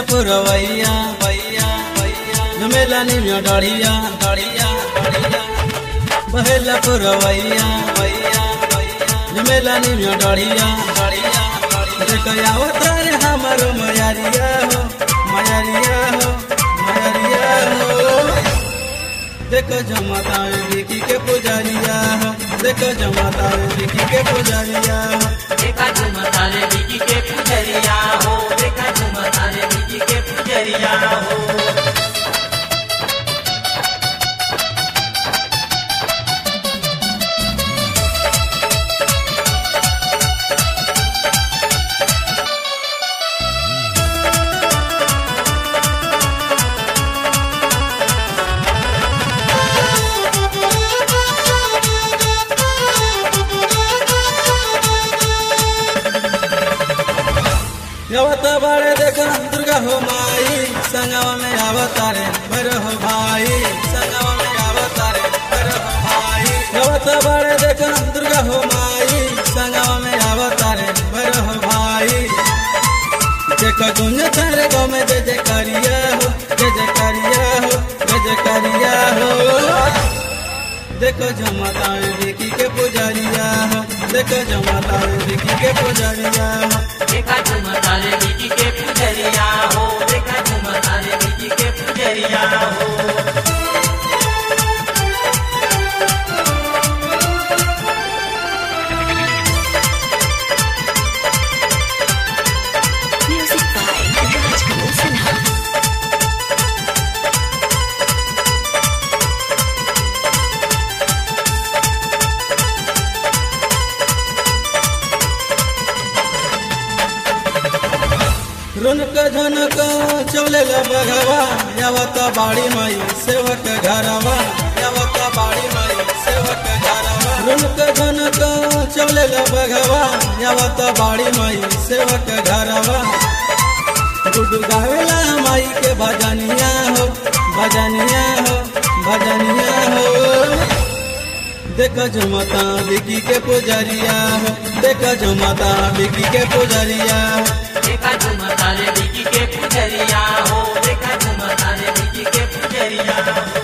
पुरवैया भैया भैया झमेला निमिया डढ़िया डढ़िया डढ़िया बहेला पुरवैया भैया भैया झमेला निमिया डढ़िया डढ़िया देखया अवतार हमारो मयारिया हो मयारिया हो मयारिया हो। देखो जमाता विकी के पुजारिया हो देखो जमाता विकी के पुजारिया हो देखा झुमता रे विकी के पुजरिया हो देखा झुमता रे विकी के पुजरिया हो। आवता बाड़े देखा दुर्गा हो माई संगवा में अवतारे भर हो भाई संगवा में अवतारे भर हो भाई आवता बाड़े देखा दुर्गा हो माई संगवा में अवतारे भर हो भाई। देखो गुंज तारे गाँव में जय जय करिया हो जय जय करिया हो जय जय करिया हो। देखो जमाता विकी के पुजारिया हो देखो जमाता विकी के पुजारिया हो देखा झुमता रे विकी के पुजरिया हो देखा झुमता रे विकी के पुजरिया हो। Music by Rajkumar Sinha. रुनक झनक चले बघवा यावत बाड़ी माई सेवक घरवा यावत बाड़ी माई सेवक घरवा रुनक झनक चले बघवा यावत बाड़ी माई सेवक घरवा गुडू गावेला माई के भजनिया हो भजनिया हो भजनिया हो। देखो झुमता विकी के पुजरिया हो देखो झुमता विकी के पुजरिया हो देखा झुमता रे विकी के पुजरिया हो देखा झुमता रे विकी के पुजरिया हो।